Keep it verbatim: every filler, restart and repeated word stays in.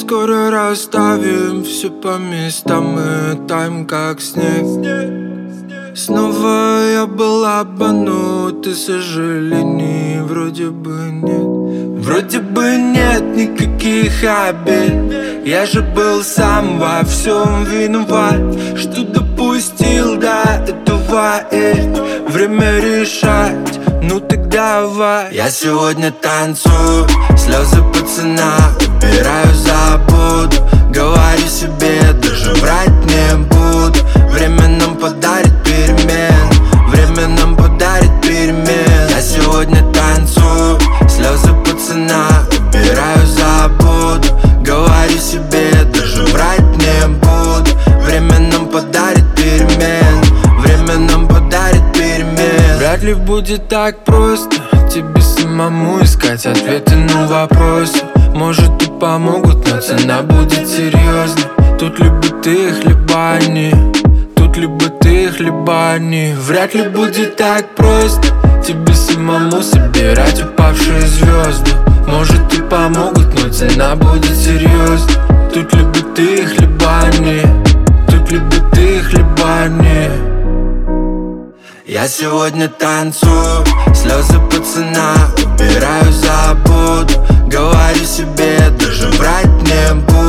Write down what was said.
скоро расставим все по местам и таем как снег. Снова я был обманут, и сожалений вроде бы нет. Вроде бы нет никаких обид. Я же был сам во всем виноват, что допустил до этого. И время решать, ну так давай. Я сегодня танцую, слезы пацана убираю, забуду. Говорю себе, даже врать не буду. Время нам подарит перемен, время нам подарит перемен. Я сегодня танцую, слезы пацана убираю, забуду. Говорю себе, даже врать не буду. Время нам подарит перемен, время нам подарит перемен. Вряд ли будет так просто тебе самому искать ответы на вопросы. Может и помогут, но цена будет серьезной. Тут либо ты, либо они. Тут либо ты, либо они. Вряд ли будет так просто тебе самому собирать упавшие звезды. Может и помогут, но цена будет серьезной. Тут либо ты, либо они. Тут либо ты, либо они. Я сегодня танцую, слезы пацана убираю, забуду. Говорю себе, даже врать не буду.